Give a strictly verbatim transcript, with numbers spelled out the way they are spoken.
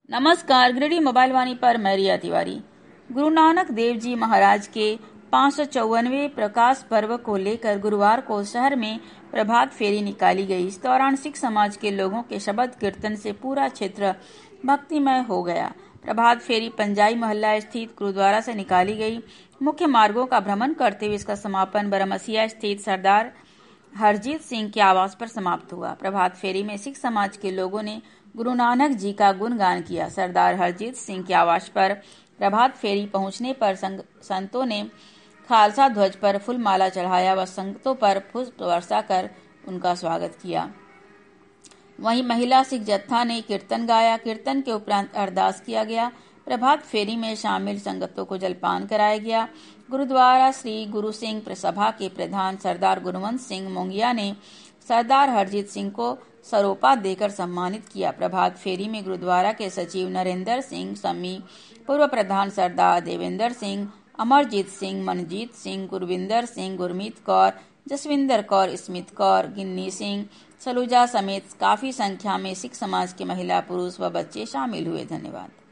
नमस्कार, गिरिडीह मोबाइल वाणी पर मैं रिया तिवारी। गुरु नानक देव जी महाराज के पाँच सौ चौवनवे प्रकाश पर्व को लेकर गुरुवार को शहर में प्रभात फेरी निकाली गई। इस दौरान सिख समाज के लोगों के शब्द कीर्तन से पूरा क्षेत्र भक्तिमय हो गया। प्रभात फेरी पंजाई मोहल्ला स्थित गुरुद्वारा से निकाली गई। मुख्य मार्गों का भ्रमण करते हुए इसका समापन बरमसिया स्थित सरदार हरजीत सिंह के आवास पर समाप्त हुआ। प्रभात फेरी में सिख समाज के लोगों ने गुरु नानक जी का गुणगान किया। सरदार हरजीत सिंह के आवास पर प्रभात फेरी पहुंचने पर संतों ने खालसा ध्वज पर फूल माला चढ़ाया व संगतों पर पुष्प वर्षा कर उनका स्वागत किया। वहीं महिला सिख जत्था ने कीर्तन गाया। कीर्तन के उपरांत अरदास किया गया। प्रभात फेरी में शामिल संगतों को जलपान कराया गया। गुरुद्वारा श्री गुरु सिंह सभा के प्रधान सरदार गुणवंत सिंह मोंगिया ने सरदार हरजीत सिंह को सरोपा देकर सम्मानित किया। प्रभात फेरी में गुरुद्वारा के सचिव नरेंद्र सिंह सम्मी, पूर्व प्रधान सरदार देवेंद्र सिंह, अमरजीत सिंह, मनजीत सिंह, गुरविंदर सिंह, गुरमीत कौर, जसविंदर कौर, स्मित कौर, गिन्नी सिंह, सलूजा समेत काफी संख्या में सिख समाज के महिला, पुरुष व बच्चे शामिल हुए। धन्यवाद।